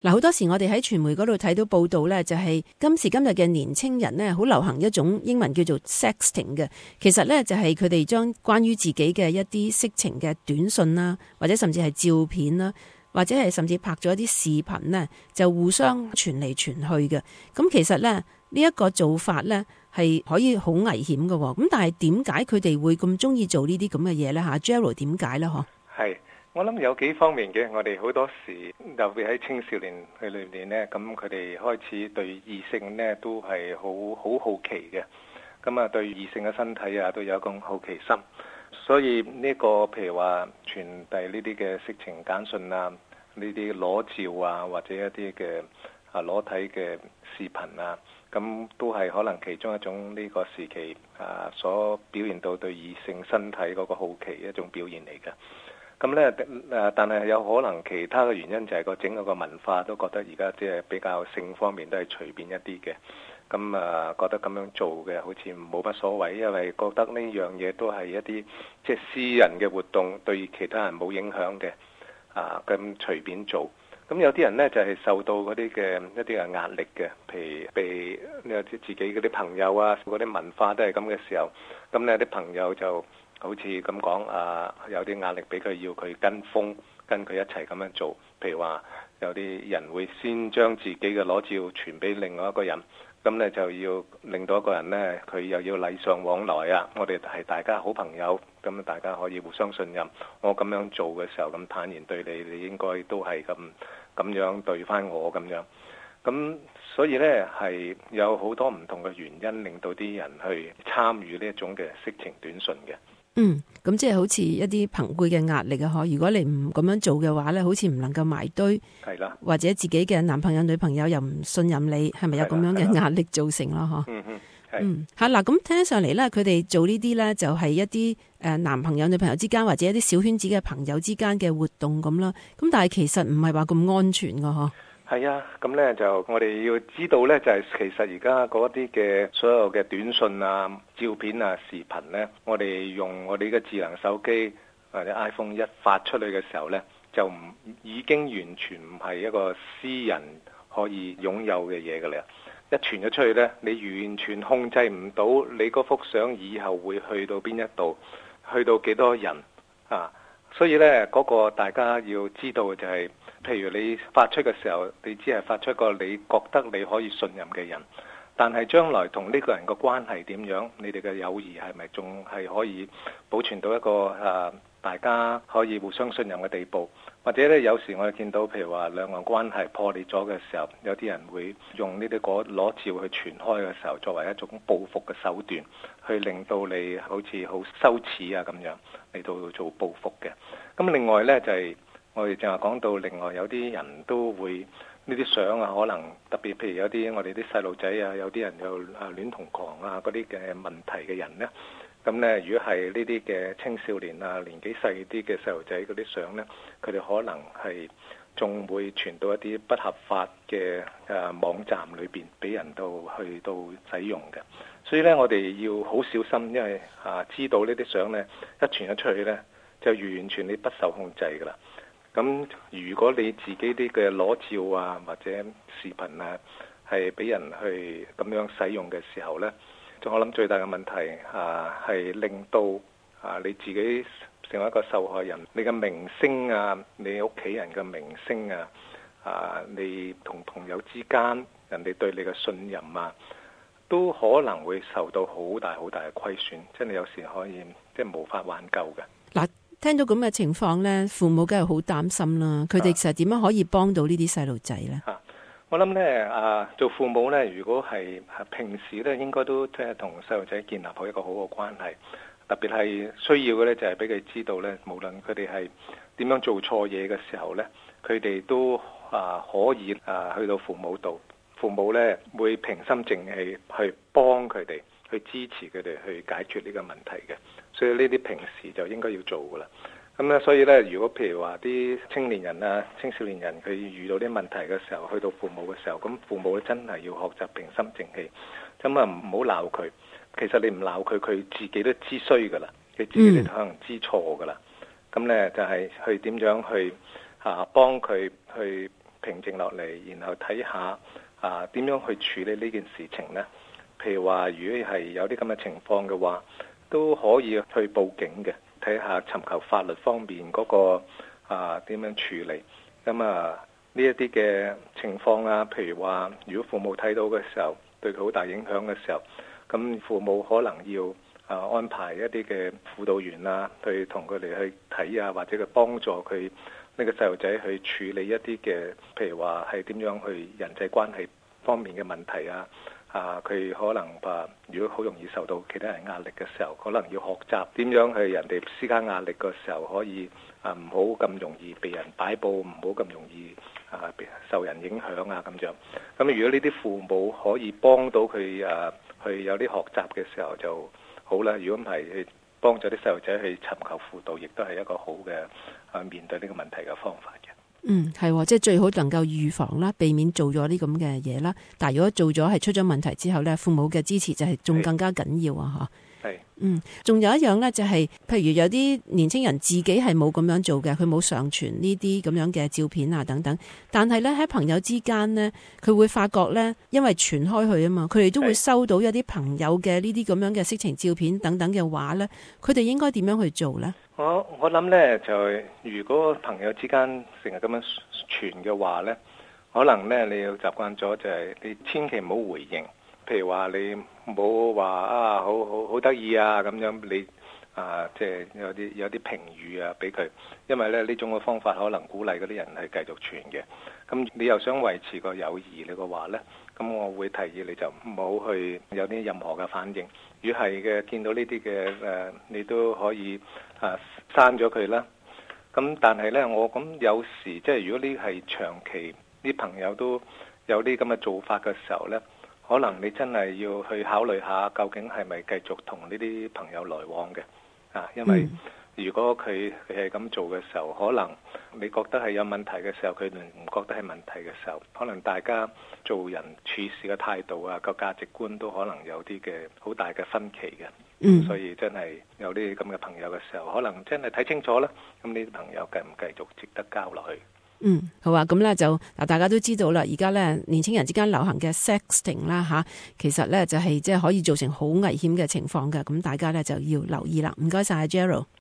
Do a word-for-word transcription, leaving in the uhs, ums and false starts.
嗱，好多時我哋喺傳媒嗰度睇到報道咧，就係今時今日嘅年青人咧，好流行一種英文叫做 sexting 嘅。其實咧就係佢哋將關於自己嘅一啲色情嘅短信啦，或者甚至係照片啦，或者係甚至拍咗一啲視頻咧，就互相傳嚟傳去嘅。咁其實咧呢一個做法咧係可以好危險嘅。咁但係點解佢哋會咁中意做呢啲咁嘅嘢咧？吓 Gerald 點解咧？嗬， 係。我諗有幾方面嘅，我哋好多時特別喺青少年佢裏面呢，咁佢哋開始對異性呢都係好好好奇嘅，咁啊對異性嘅身體啊都有一個好奇心，所以呢個譬如話傳遞呢啲嘅色情簡訊啊，呢啲裸照啊，或者一啲嘅啊裸體嘅視頻啊，咁都係可能其中一種呢個時期啊所表現到對異性身體嗰個好奇一種表現嚟嘅。咁咧誒，但係有可能其他嘅原因就係個整個個文化都覺得而家即係比較性方面都係隨便一啲嘅，咁啊覺得咁樣做嘅好似冇乜所謂，因為覺得呢樣嘢都係一啲即係私人嘅活動，對其他人冇影響嘅，啊咁隨便做。咁有啲人呢，就係受到嗰啲嘅一啲嘅壓力嘅，譬如被自己嗰啲朋友啊，嗰啲文化都係咁嘅時候，咁呢啲朋友就好似咁講啊，有啲壓力俾佢要佢跟風，跟佢一齊咁樣做。譬如話有啲人會先將自己嘅裸照傳俾另外一個人，咁呢就要令到一個人呢，佢又要禮尚往來啊。我哋係大家好朋友，咁大家可以互相信任。我咁樣做嘅時候咁坦然對你，你應該都係咁咁樣對翻我咁樣。咁所以呢，係有好多唔同嘅原因令到啲人去參與呢一種嘅色情短訊嘅。 嗯，咁即係好似一啲朋輩嘅壓力啊，嗬！如果你唔咁樣做嘅話咧，好似唔能夠埋堆， 係啦， 或者自己嘅男朋友女朋友又唔信任你，係咪有咁樣嘅壓力造成咯？嗬， 嗯嗯，係， 嗯，吓嗱，咁聽上嚟咧，佢哋做呢啲咧，就係一啲誒男朋友女朋友之間，或者一啲小圈子嘅朋友之間嘅活動咁啦。咁但係其實唔係話咁安全噶，嗬。 係啊，咁咧就我哋要知道咧，就係其實而家嗰啲嘅所有嘅短信啊、照片啊、視頻咧，我哋用我哋嘅智能手機或者 iPhone 一發出去嘅時候咧，就唔已經完全唔係一個私人可以擁有嘅嘢㗎啦。一傳咗出去咧，你完全控制唔到你嗰幅相以後會去到邊一度，去到幾多人啊！所以咧，嗰個大家要知道嘅就係，譬如你發出嘅時候，你只係發出一個你覺得你可以信任嘅人，但係將來同呢個人嘅關係點樣，你哋嘅友誼係咪仲係可以保存到一個誒大家可以互相信任嘅地步？或者咧，有時我哋見到譬如話兩岸關係破裂咗嘅時候，有啲人會用呢啲裸照去傳開嘅時候，作為一種報復嘅手段，去令到你好似好羞恥啊咁樣嚟到做報復嘅。咁另外呢，就係、是、我哋正話講到，另外有啲人都會呢啲相啊，可能特別譬如有啲我哋啲細路仔啊，有啲人有啊戀童狂啊嗰啲嘅問題嘅人呢。咁呢，如果係呢啲嘅青少年啊，年紀細啲嘅細路仔嗰啲相呢，佢哋可能係仲會傳到一啲不合法嘅誒網站裏邊，俾人到去到使用嘅。所以呢，我哋要好小心，因為啊，知道呢啲相呢，一傳咗出去呢，就完全你不受控制㗎啦。咁如果你自己啲嘅裸照啊，或者視頻啊，係俾人去咁樣使用嘅時候呢，我諗最大嘅問題啊，係令到啊你自己成為一個受害人，你嘅名聲啊，你屋企人嘅名聲啊，啊你同朋友之間人哋對你嘅信任啊，都可能會受到好大好大嘅虧損，即係你有時可以即係無法挽救嘅。 嗱，聽到咁嘅情況呢，父母梗係好擔心啦。佢哋其實點樣可以幫到呢啲細路仔呢？ 啊我諗咧，啊，做父母咧，如果係平時咧，應該都即係同細路仔建立好一個好嘅關係。特別係需要嘅咧，就係俾佢知道咧，無論佢哋係點樣做錯嘢嘅時候咧，佢哋都啊可以啊去到父母度，父母咧會平心靜氣去幫佢哋，去支持佢哋去解決呢個問題嘅。所以呢啲平時就應該要做噶啦。咁咧，所以咧，如果譬如話啲青年人啊、青少年人佢遇到啲問題嘅時候，去到父母嘅時候，咁父母咧真係要學習平心靜氣，咁啊唔好鬧佢。其實你唔鬧佢，佢自己都知衰噶啦，佢自己都可能知錯噶啦。咁咧就係去點樣去啊幫佢去平靜落嚟，然後睇下啊點樣去處理呢件事情呢？譬如話，如果係有啲咁嘅情況嘅話，都可以去報警嘅，睇下尋求法律方面嗰個啊點樣處理。咁啊呢一啲嘅情況啊，譬如話，如果父母睇到嘅時候，對佢好大影響嘅時候，咁父母可能要啊安排一啲嘅輔導員啊，去同佢哋去睇啊，或者去幫助佢呢個細路仔去處理一啲嘅，譬如話係點樣去人際關係方面嘅問題啊。啊！佢可能話，如果好容易受到其他人壓力嘅時候，可能要學習點樣去人哋施加壓力嘅時候，可以啊唔好咁容易被人擺布，唔好咁容易啊受人影響啊咁樣。咁如果呢啲父母可以幫到佢啊，去有啲學習嘅時候就好啦。如果唔係，去幫助啲細路仔去尋求輔導，亦都係一個好嘅啊面對呢個問題嘅方法嘅。 嗯，係，即係最好能夠預防啦，避免做咗啲咁嘅嘢啦。但係如果做咗係出咗問題之後咧，父母嘅支持就係仲更加緊要啊！吓，係，嗯，仲有一樣咧，就係譬如有啲年青人自己係冇咁樣做嘅，佢冇上傳呢啲咁樣嘅照片啊等等。但係咧喺朋友之間呢，佢會發覺咧，因為傳開去啊嘛，佢哋都會收到一啲朋友嘅呢啲咁樣嘅色情照片等等嘅話咧，佢哋應該點樣去做咧？ 我我諗咧就係，如果朋友之間成日咁樣傳嘅話咧，可能咧你要習慣咗就係你千祈唔好回應。譬如話你冇話啊好好好得意啊咁樣，你啊即係有啲有啲評語啊俾佢，因為咧呢種嘅方法可能鼓勵嗰啲人係繼續傳嘅。咁你又想維持個友誼你嘅話咧，咁我會提議你就唔好去有啲任何嘅反應。如果係嘅，見到呢啲嘅誒，你都可以啊刪咗佢啦。咁但係呢，我咁有時即係如果呢係長期啲朋友都有啲咁嘅做法嘅時候呢，可能你真係要去考慮下，究竟係咪繼續同呢啲朋友來往嘅啊？因為如果佢佢係咁做嘅時候，可能你覺得係有問題嘅時候，佢哋唔覺得係問題嘅時候，可能大家做人處事嘅態度啊，個價值觀都可能有啲嘅好大嘅分歧嘅。嗯，所以真係有啲咁嘅朋友嘅時候，可能真係睇清楚啦。咁呢啲朋友繼唔繼續值得交落去？ 嗯，好啊，咁咧就嗱，大家都知道啦，而家咧年輕人之間流行嘅 sexting 啦吓，其實咧就係即係可以造成好危險嘅情況嘅，咁大家咧就要留意啦。唔該晒 Gerald。